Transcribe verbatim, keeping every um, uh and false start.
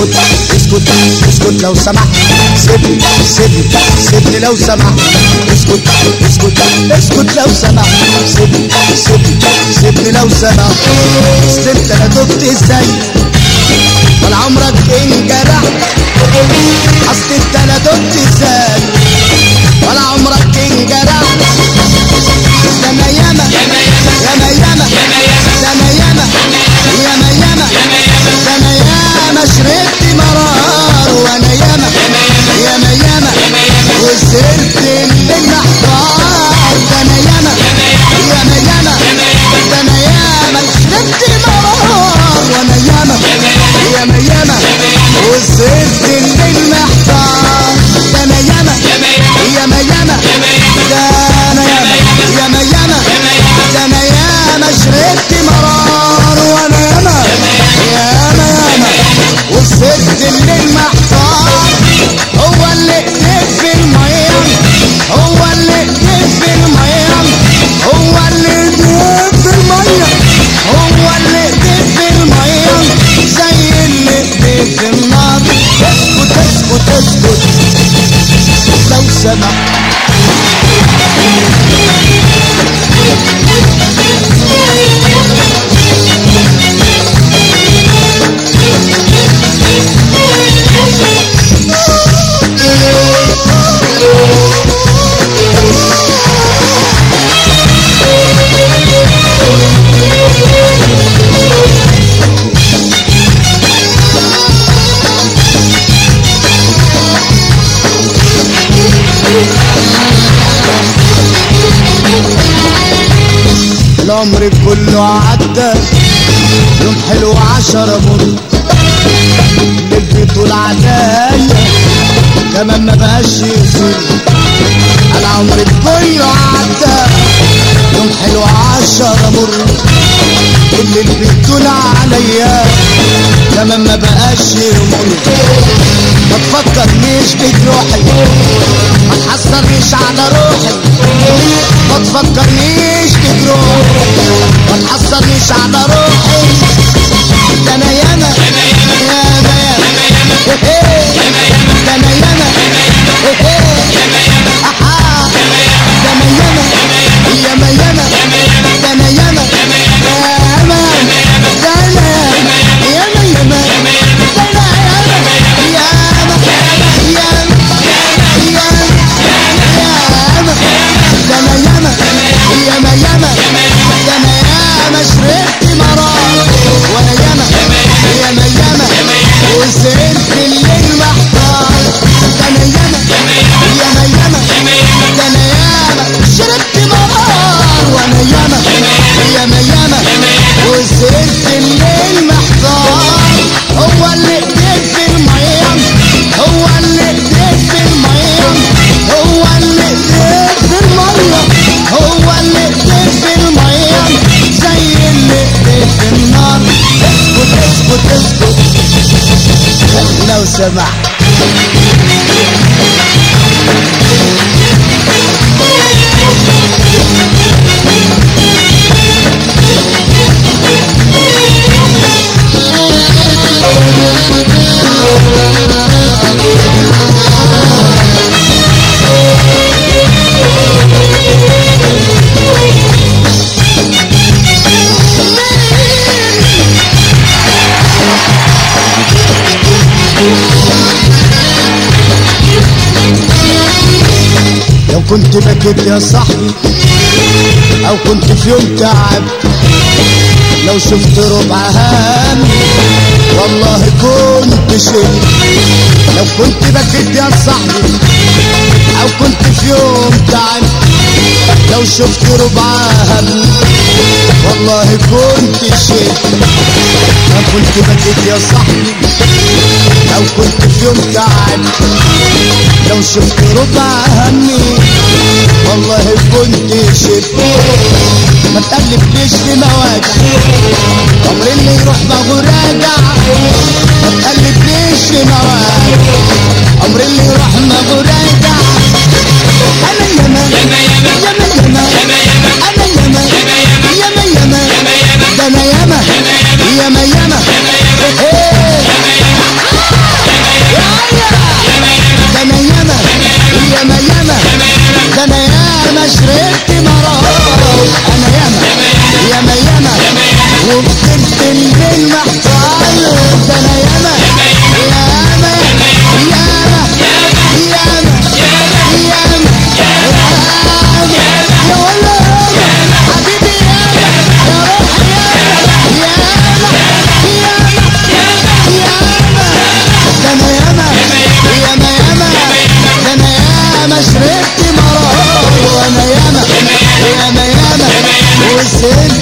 اسكت اسكت اسكت لو سمحت، سيبني سيبني سيبني لو سمحت، اسكت اسكت اسكت لو سمحت، سيبني سيبني سيبني لو سمحت. اصل انت لا دبت ازاي ولا عمرك انجرحت، اصل انت لا دبت ازاي ولا عمرك انجرحت. ده انا ياما ياما ياما ياما ده انا ياما ياما ياما ده انا ياما شربت مرار، وانا ياما ياما ياما وسرت الليل محتار. ده انا ياما ياما ياما ده انا ياما شربت مرار، وانا ياما ياما ياما وسرت الليل محتار. ده انا ياما ياما ياما ده انا ياما ياما ياما ده انا ياما شربت مرار، وانا ياما ياما ياما وسرت الليل محتار. هو اللي ايديه في الميه، هو اللي ايديه في الميه، هو اللي ايديه في الميه، هو اللي ايديه في الميه زي اللي ايديه في النار. اسكت اسكت اسكت لو سمحت. العمر كله عدى يوم حلو عشرة مر، اللي طول عدايا كمان ما بقاش يصير. العمر كله عدى يوم حلو عشرة مر، اللي بيطول عليا كمان ما بقاش يمر. ما تفكرنيش بجروحي، ما تحسرنيش على روحي، ما تفكرنيش بجروحي، ما تحسرنيش على روحي. ده انا ياما ياما ياما ده انا ياما احا ده انا ياما ياما ياما ده انا ياما ياما ده انا ياما ياما ده انا ياما ياما ياما ياما ياما ده انا ياما ياما ياما ده انا ياما شربت مرار، وانا ياما ياما ياما وسرت الليل محتار. ده انا ياما ياما ياما ده انا ياما شربت مرار، وانا ياما ياما ياما وسرت الليل محتار. هو اللي ايديه في الميه، هو اللي ايديه في الميه، هو اللي ايديه في الميه، هو اللي ايديه في الميه زي اللي ايديه في النار. اسكت اسكت اسكت لو سمحت. لو كنت بكيت يا صاحبي او كنت في يوم تعب، لو شفت ربع همي والله كنت شيء. لو كنت بكيت يا صاحبي او كنت في يوم تعب، لو شفت ربع همي والله كنت شيء. لو كنت بكيت يا صاحبي او كنت في يوم تعب، لو شفت ربع همي والله كنت شيء. ما تقلبليش في مواجع، عمر اللي يروح ما هو راجع. ما تقلبليش في مواجع، عمر اللي يروح ما هو راجع. انا ياما ياما ياما انا ياما ياما ياما ده انا ياما ياما ياما سيدي